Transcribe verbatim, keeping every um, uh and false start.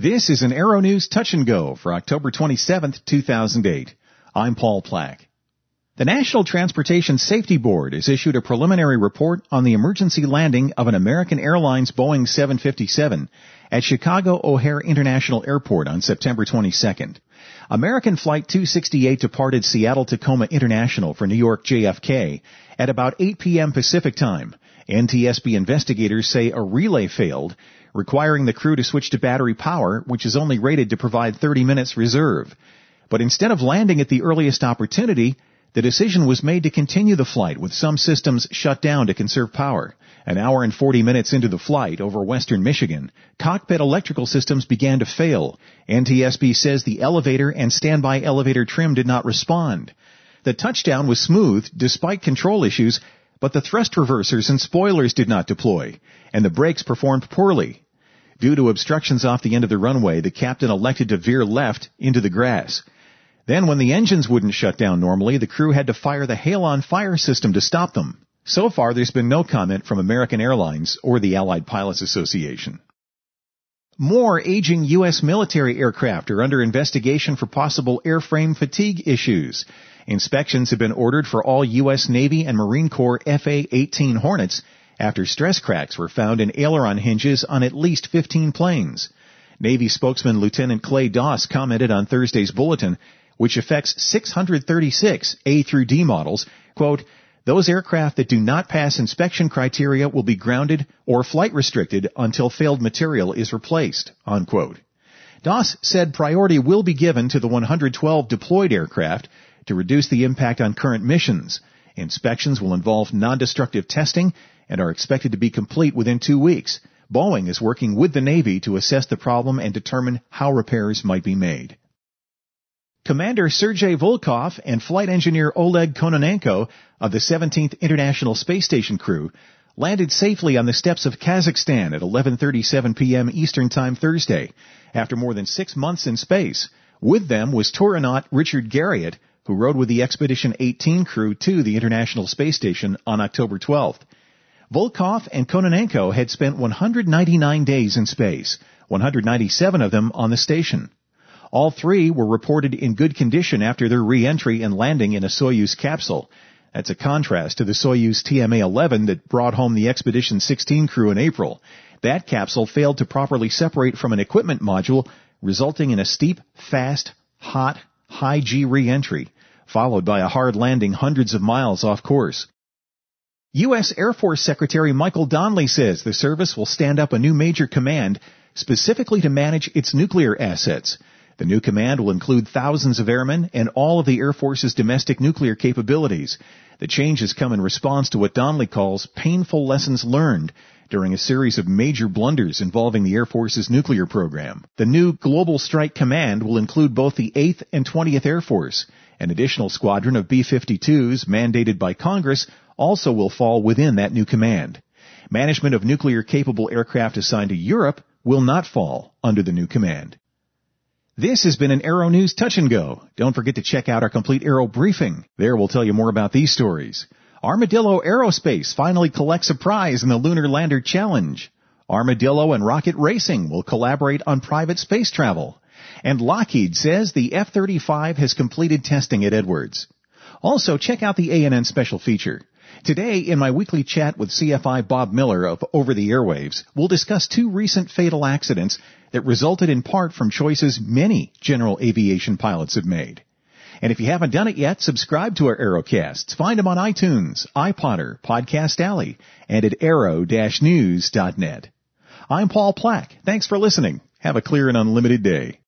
This is an Aero News Touch and Go for October twenty-seventh, two thousand eight. I'm Paul Plack. The National Transportation Safety Board has issued a preliminary report on the emergency landing of an American Airlines Boeing seven fifty-seven at Chicago O'Hare International Airport on September twenty-second. American Flight two sixty-eight departed Seattle-Tacoma International for New York J F K at about eight p.m. Pacific Time. N T S B investigators say a relay failed, requiring the crew to switch to battery power, which is only rated to provide thirty minutes reserve. But instead of landing at the earliest opportunity, the decision was made to continue the flight with some systems shut down to conserve power. An hour and forty minutes into the flight over western Michigan, cockpit electrical systems began to fail. N T S B says the elevator and standby elevator trim did not respond. The touchdown was smooth despite control issues, but the thrust reversers and spoilers did not deploy, and the brakes performed poorly. Due to obstructions off the end of the runway, the captain elected to veer left into the grass. Then when the engines wouldn't shut down normally, the crew had to fire the Halon fire system to stop them. So far, there's been no comment from American Airlines or the Allied Pilots Association. More aging U S military aircraft are under investigation for possible airframe fatigue issues. Inspections have been ordered for all U S Navy and Marine Corps F A eighteen Hornets after stress cracks were found in aileron hinges on at least fifteen planes. Navy spokesman Lieutenant Clay Doss commented on Thursday's bulletin, which affects six hundred thirty-six A through D models, quote, "Those aircraft that do not pass inspection criteria will be grounded or flight restricted until failed material is replaced," unquote. Doss said priority will be given to the one hundred twelve deployed aircraft to reduce the impact on current missions. Inspections will involve non-destructive testing and are expected to be complete within two weeks. Boeing is working with the Navy to assess the problem and determine how repairs might be made. Commander Sergei Volkov and flight engineer Oleg Kononenko of the seventeenth International Space Station crew landed safely on the steppes of Kazakhstan at eleven thirty-seven p.m. Eastern Time Thursday, after more than six months in space. With them was Touronaut Richard Garriott, who rode with the Expedition eighteen crew to the International Space Station on October twelfth. Volkov and Kononenko had spent one hundred ninety-nine days in space, one hundred ninety-seven of them on the station. All three were reported in good condition after their re-entry and landing in a Soyuz capsule. That's a contrast to the Soyuz T M A eleven that brought home the Expedition sixteen crew in April. That capsule failed to properly separate from an equipment module, resulting in a steep, fast, hot, high-G re-entry, followed by a hard landing hundreds of miles off course. U S Air Force Secretary Michael Donnelly says the service will stand up a new major command specifically to manage its nuclear assets. The new command will include thousands of airmen and all of the Air Force's domestic nuclear capabilities. The changes come in response to what Donnelly calls painful lessons learned during a series of major blunders involving the Air Force's nuclear program. The new Global Strike Command will include both the eighth and twentieth Air Force. An additional squadron of B fifty-twos, mandated by Congress, also will fall within that new command. Management of nuclear-capable aircraft assigned to Europe will not fall under the new command. This has been an Aero News Touch and Go. Don't forget to check out our complete Aero briefing. There we'll tell you more about these stories. Armadillo Aerospace finally collects a prize in the Lunar Lander Challenge. Armadillo and Rocket Racing will collaborate on private space travel. And Lockheed says the F thirty-five has completed testing at Edwards. Also, check out the A N N special feature. Today, in my weekly chat with C F I Bob Miller of Over the Airwaves, we'll discuss two recent fatal accidents that resulted in part from choices many general aviation pilots have made. And if you haven't done it yet, subscribe to our Aerocasts. Find them on iTunes, iPodder, Podcast Alley, and at aero dash news dot net. I'm Paul Plack. Thanks for listening. Have a clear and unlimited day.